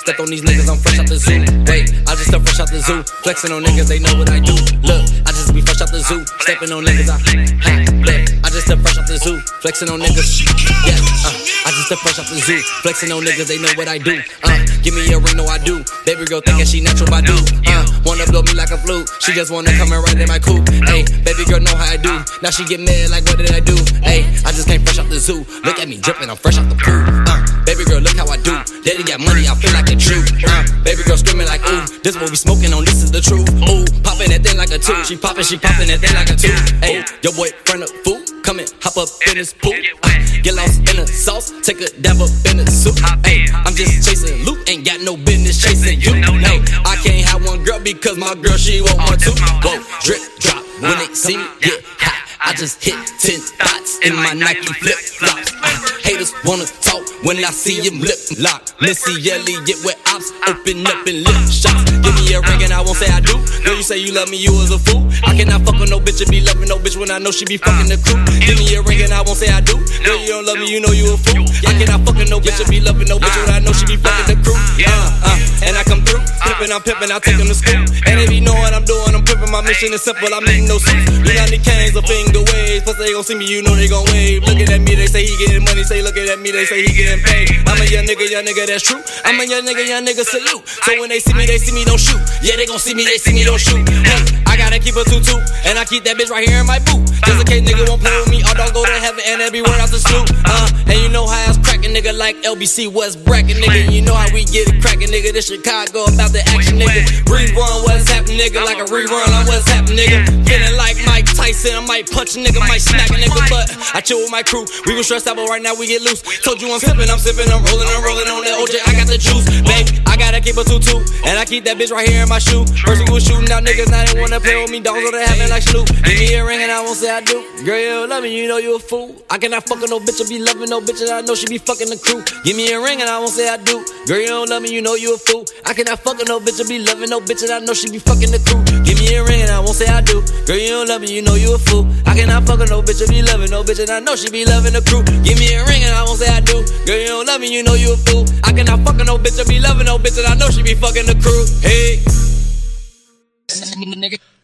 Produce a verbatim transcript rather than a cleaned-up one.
Stepped on these niggas, I'm fresh out the zoo. Wait, I just step fresh out the zoo. Flexing on niggas, they know what I do. Look, I just be fresh out the zoo. Stepping on niggas, I ha, look, I just step fresh out the zoo. Flexing on niggas, yeah, uh, I just step fresh out the zoo. Flexing on niggas, they know what I do. Uh, give me a ring, no I do. Baby girl thinking she natural, I do. Uh, wanna blow me like a flute. She just wanna come and ride in my coupe. Ayy, baby girl know how I do. Now she get mad like what did I do? Ayy, I just came fresh out the zoo. Look at me dripping, I'm fresh out the pool. Uh, baby girl look how I do. Daddy got money, I feel like a Jew. Uh, baby girl screaming like ooh, this what we smoking on, this is the truth. Ooh, popping that thing like a two. She popping, she popping that thing like a two. Ayy, your boyfriend a fool. Come and hop up in his pool. Uh, get lost in the sauce, take a dab up in the soup. Ayy, I'm just chasing loot, ain't got no business chasing you. Ayy, I can't have one girl because my girl she want one too. Whoa, drip drop when they see me get hot. I just hit ten thoughts in my Nike flip flops. Haters wanna talk when I see him lip lock. Missy Elliott with ops, open up and lip shots. Give me a ring and I won't say I do. Girl, you say you love me, you was a fool. I cannot fuck with no bitch and be loving no bitch when I know she be fucking the crew. Give me a ring and I won't say I do. Girl, you don't love me, you know you a fool. I cannot fuck with no bitch and be loving no bitch when I know she be fucking the crew. Uh, uh, and I come through, pimpin', I'm pimpin', I take them to school. And they be knowing I'm doing, I'm pimpin', my mission is simple, I'm making no suits. You got any canes or finger waves, plus they gon' see me, you know they gon' wave. Looking at me, they say he getting money, say looking at me, they say he getting paid. I'm a young nigga, young nigga, that's true. I'm a young nigga, young nigga, salute. So when they see me, they see me, don't shoot. Yeah, they gon' see me, they see me, don't shoot. Hey, I gotta keep a tutu, and I keep that bitch right here in my boot. Just in case nigga won't play with me, all dog go to heaven, and every word out the sloop. Uh, and you know how it's crackin', nigga, like L B C West bracket, nigga. You know how we get it crackin', nigga. This Chicago about the action, nigga. Rerun what's happening, nigga, like a rerun on what's happening, nigga. Feeling like Mike Tyson, I might punch a nigga, might smack a nigga, but I chill with my crew. We was stressed out, but right now we get loose. Told you I'm sippin', I'm sippin', I'm rollin', I'm rollin' on that O J. I got the juice, babe. I gotta keep a tutu, and I keep that bitch right here in my shoe. First we was shooting out niggas, now they wanna play with me. Dogs go to heaven like Snoop. Give me a ring and I won't say I do. Girl, you don't love me, you know you a fool. I cannot fuck with no bitch or be loving no bitch, and I know she be fucking the crew. Give me a ring and I won't say I do. Girl, you don't love me, you know you a fool. I cannot fuck with no bitch or be loving no bitch, and I know she be fucking the crew. Give me a ring and I won't say I do. Girl, you don't love me, you know you a fool. I cannot fuck with no bitch or be loving no bitch, and I know she be loving the crew. Give me a ring and I won't say I do. Girl, you don't love me, you know you a fool. I cannot fuck with no bitch or be loving no bitch, and I know she be fucking the crew. Hey, nigga.